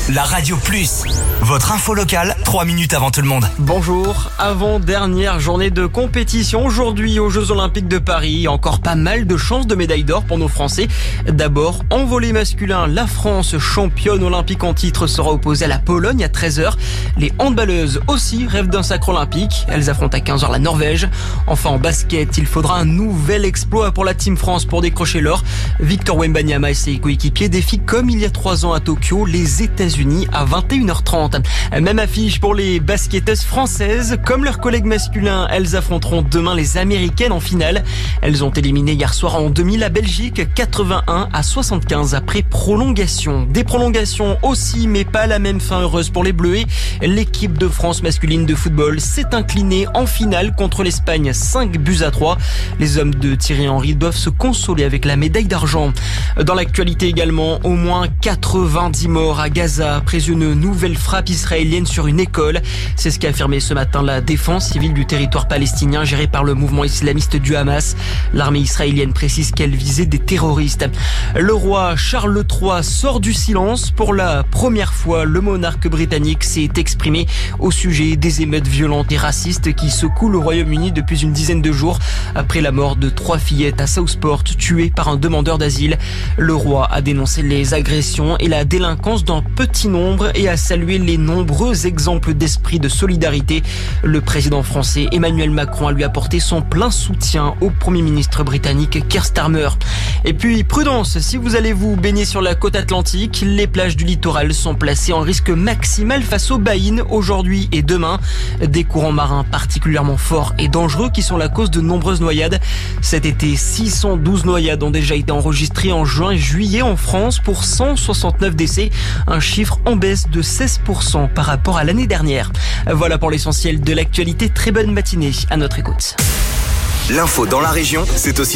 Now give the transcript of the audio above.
la Radio Plus. Votre info locale, 3 minutes avant tout le monde. Bonjour, avant-dernière journée de compétition aujourd'hui aux Jeux Olympiques de Paris. Encore pas mal de chances de médailles d'or pour nos Français. D'abord, en volley masculin, la France, championne olympique en titre, sera opposée à la Pologne à 13h. Les handballeuses aussi rêvent d'un sacre olympique. Elles affrontent à 15h la Norvège. Enfin, en basket, il faudra un nouvel exploit pour la Team France pour décrocher l'or. Victor Wembanyama et ses coéquipiers défient comme il y a 3 ans à Tokyo les États-Unis à 21h30. Même affiche pour les basketteuses françaises. Comme leurs collègues masculins, elles affronteront demain les Américaines en finale. Elles ont éliminé hier soir en demi la Belgique 81-75 après prolongation. Des prolongations aussi, mais pas la même fin heureuse pour les Bleus. L'équipe de France masculine de football s'est inclinée en finale contre l'Espagne 5-3. Les hommes de Thierry Henry doivent se consoler avec la médaille d'argent. Dans l'actualité également, au moins 90 morts à Gaza après une nouvelle frappe israélienne sur une école. C'est ce qu'a affirmé ce matin la défense civile du territoire palestinien géré par le mouvement islamiste du Hamas. L'armée israélienne précise qu'elle visait des terroristes. Le roi Charles III sort du silence. Pour la première fois, le monarque britannique s'est exprimé au sujet des émeutes violentes et racistes qui secouent le Royaume-Uni depuis une dizaine de jours après la mort de 3 fillettes à Southport tuées par un demandeur d'asile. Le roi a dénoncé les agressions et la délinquance d'un petit nombre et a salué les nombreux exemples d'esprit de solidarité. Le président français Emmanuel Macron a lui apporté son plein soutien au Premier ministre britannique Keir Starmer. Et puis prudence, si vous allez vous baigner sur la côte atlantique, les plages du littoral sont placées en risque maximal face aux baïnes aujourd'hui et demain. Des courants marins particulièrement forts et dangereux qui sont la cause de nombreuses noyades. Cet été, 612 noyades ont déjà été enregistrées en juin et juillet en France pour 169 décès, un chiffre en baisse de 16% par rapport à l'année dernière. Voilà pour l'essentiel de l'actualité. Très bonne matinée à notre écoute. L'info dans la région, c'est aussi